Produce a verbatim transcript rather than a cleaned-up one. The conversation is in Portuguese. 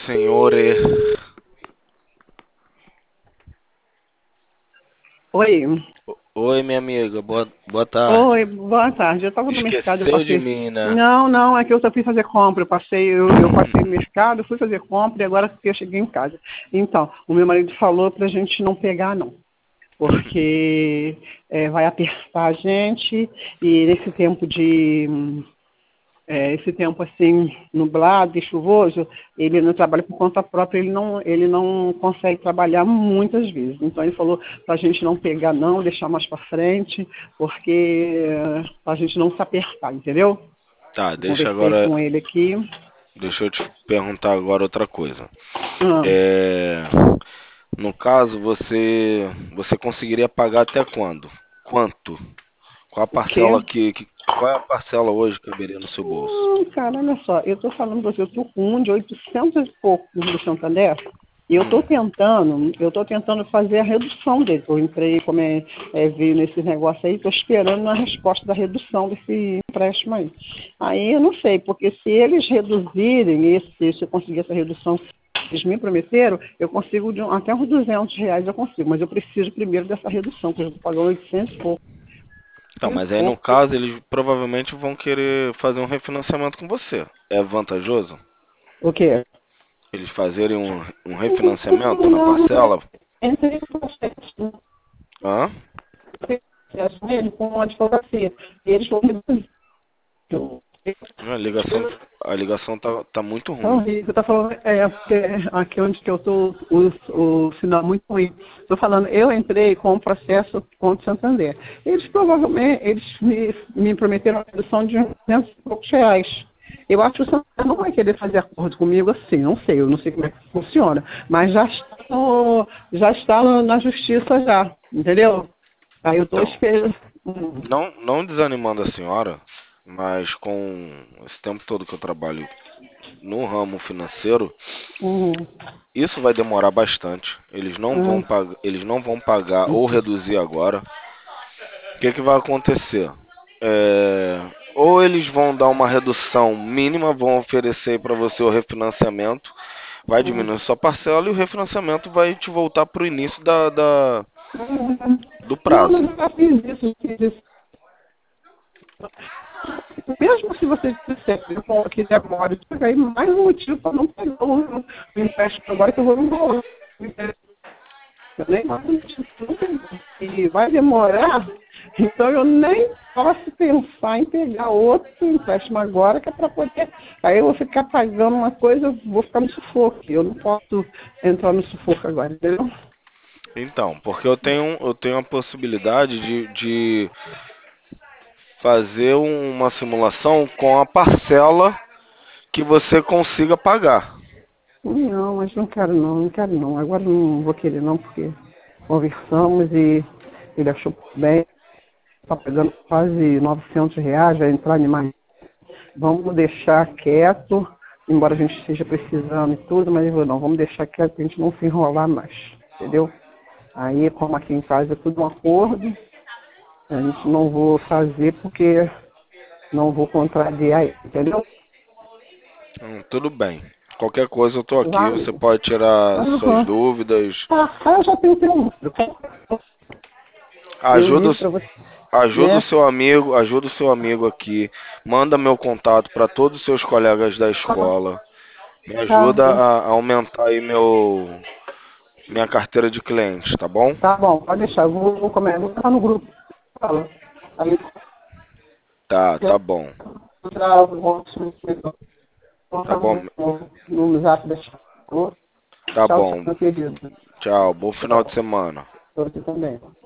senhores. Oi. Oi, minha amiga, boa, boa tarde. Oi, boa tarde. Eu estava no mercado, eu Esqueceu de passei. mim, né? Não, não, é que eu só fui fazer compra. Eu passei, eu, eu passei no mercado, fui fazer compra e agora que eu cheguei em casa. Então, o meu marido falou pra gente não pegar, não. Porque é, vai apertar a gente e nesse tempo de hum, é, esse tempo assim nublado e chuvoso, ele não trabalha por conta própria, ele não, ele não consegue trabalhar muitas vezes. Então ele falou para a gente não pegar não, deixar mais para frente, porque para a gente não se apertar, entendeu? Tá, Eu deixa conversei agora. com ele aqui. Deixa eu te perguntar agora outra coisa. Ah, É, no caso, você você conseguiria pagar até quando? Quanto? Qual a o quê? parcela que, que qual é a parcela hoje que caberia no seu bolso? Hum, cara, olha só, eu estou falando para você, eu estou com um de oitocentos e pouco do Santander, e eu estou Hum, tentando, eu estou tentando fazer a redução dele. Eu entrei, como é, é, veio nesse negócio aí, estou esperando a resposta da redução desse empréstimo aí. Aí eu não sei, porque se eles reduzirem esse, se eu conseguir essa redução que eles me prometeram, eu consigo de um- até uns duzentos reais eu consigo, mas eu preciso primeiro dessa redução, que eu estou pagando oitocentos e pouco. Tá, mas aí no caso eles provavelmente vão querer fazer um refinanciamento com você. É vantajoso? O quê? Eles fazerem um, um refinanciamento na parcela? Entrei no processo, Hã? processo mesmo com a advocacia. E eles vão reduzir. A ligação, a ligação tá, tá muito Então, ruim. você está falando, é, porque aqui onde que eu estou, o, o sinal é muito ruim. Estou falando, eu entrei com o processo contra o Santander. Eles provavelmente, eles me, me prometeram uma redução de duzentos e poucos reais. Eu acho que o Santander não vai querer fazer acordo comigo assim, não sei, eu não sei como é que funciona. Mas já está, no, já está no- na justiça já, entendeu? Aí eu estou Então, esperando. Hum, não, não desanimando a senhora, mas com esse tempo todo que eu trabalho no ramo financeiro, hum, isso vai demorar bastante. Eles não vão hum, pagar, eles não vão pagar ou reduzir agora. O que que vai acontecer? É, ou eles vão dar uma redução mínima, vão oferecer para você o refinanciamento, vai hum. diminuir sua parcela e o refinanciamento vai te voltar para o início da, da- Hum. do Não, prazo. mas eu já fiz isso, fiz isso. Mesmo se você disser que demora, isso aí mais um motivo para não pegar o, o empréstimo agora que eu vou enrolar. Eu nem mais um motivo para não pegar. E vai demorar, então eu nem posso pensar em pegar outro empréstimo agora, que é para poder. Aí eu vou ficar pagando uma coisa, eu vou ficar no sufoco. Eu não posso entrar no sufoco agora, entendeu? Então, porque eu tenho, eu tenho a possibilidade de, de fazer uma simulação com a parcela que você consiga pagar. Não, mas não quero não, não quero não. Agora não vou querer não, porque conversamos e ele achou bem, está pagando quase novecentos reais, vai entrar em mais. Vamos deixar quieto, embora a gente esteja precisando e tudo, mas eu vou, não, vamos deixar quieto para a gente não se enrolar mais, entendeu? Aí, como aqui em casa é tudo um acordo, a gente não vou fazer porque não vou contrariar ele, entendeu? Hum, tudo bem. Qualquer coisa eu tô aqui, Vai. você pode tirar suas Aham. dúvidas. Tá, ah, eu já tenho teu número. Eu Ajuda, ligo o- para você, ajuda o né? seu amigo, ajuda o seu amigo aqui. Manda meu contato para todos os seus colegas da escola. Me Tá ajuda bom. a, a aumentar aí meu minha carteira de clientes, tá bom? Tá bom, pode deixar. Eu vou, vou comer. Vou estar no grupo. Fala. Aí Tá, eu tá bom. vou entrar, eu vou vou Tá entrar bom, no, no, no zap da escola. tá Tchau, tchau, bom. meu querido. Tchau, bom final de Tchau. semana. Pra você também.